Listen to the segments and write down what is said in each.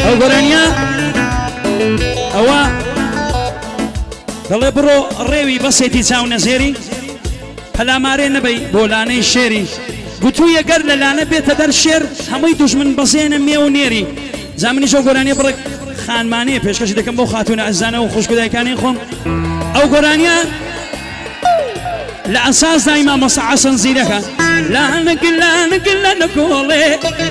ئەو گۆرانیە ئەوە دەڵێ بڕۆ ڕێوی بەسێتی چاو نەزێری پەلامارێ نەبەی بۆ لانەی شێری گوتووی ئەگەر لە لانە بێتە دەر شێر هەمووی دوژمن بەزێنە مێ و نێری زامنیش ئەو گۆرانیە بڕێک خانمانەیە پێشکەشی دەکەم بۆ خاتونە ئەزانە و خوشکدایکانی خۆم ئەو گۆرانیە لە ئەساس دایما مەسە حەسەن زیرەکە لانەگل لانەگل لە کۆڵێ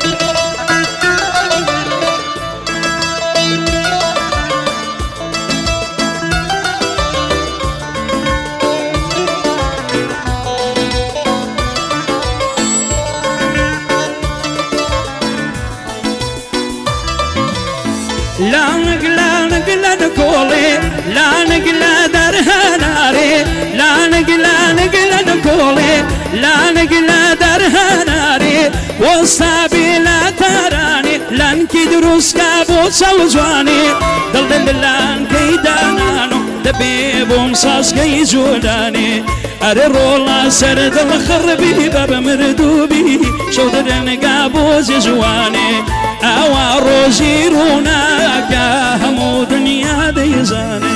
لانەگلە کۆڵێ لانەگلە دەرهەنارێ لانەگلە کۆڵێ لانەگلە دەرهەنارێ وەستابێ لە تارانێ لانکی دروستکە بۆ چاو جوانێ دڵ لە لانکەی دانانۆ دەبێ بۆم سازگەی جۆدانێ ئەرێ ڕۆڵا سەر دڵ خڕبی بە مردووبی شەو دەرەنگا بۆ جێژوانێ ئەوە ڕۆژی ڕووناکە هەموو دنیا دەیزانێ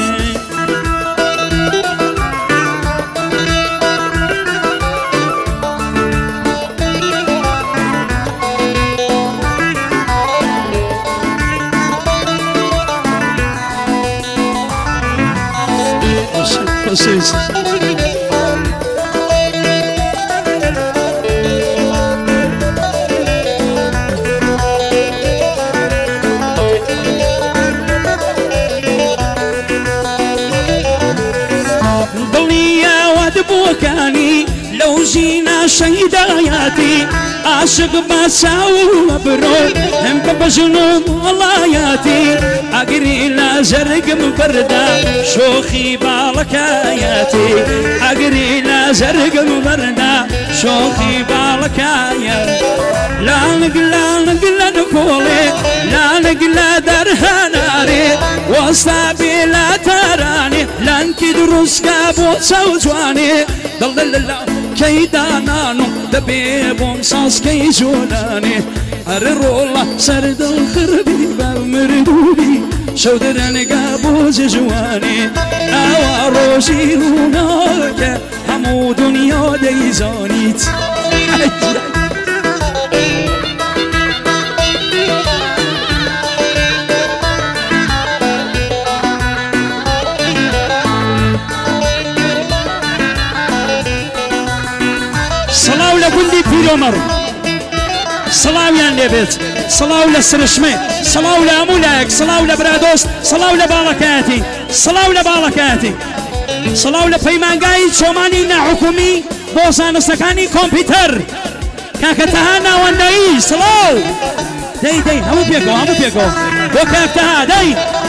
بوكاني لو جينا شهداياتي عاشق بساو مبرو هم بجنوب ولاياتي اقري لا زرق مبردا شوخي بالكاياتي اقري لا زرق مبردا شوخي بالكاياتي لا نقلا نقولي لا نقلا درهناري وصابي لا تراني لانكي دروس كابو سوزواني ضل كيدانانو دبي بومصاص كي جولاني الرولا سرد الخربي بمردوبي شودرني قابو جواني اوا روشي هناك همو دنيا ديزانيت صلاو لكندي بيرومر صلاو يان لبيت صلاو لسرشمي صلاو لأمولاك صلاو لبرادوس صلاو لبالكاتي صلاو لبالكاتي صلاو لبيمانقاي شوماني حكومي بوزان سكاني كمبيوتر كاكتهانا وانداي صلاو داي همو بيكو وكاكتها داي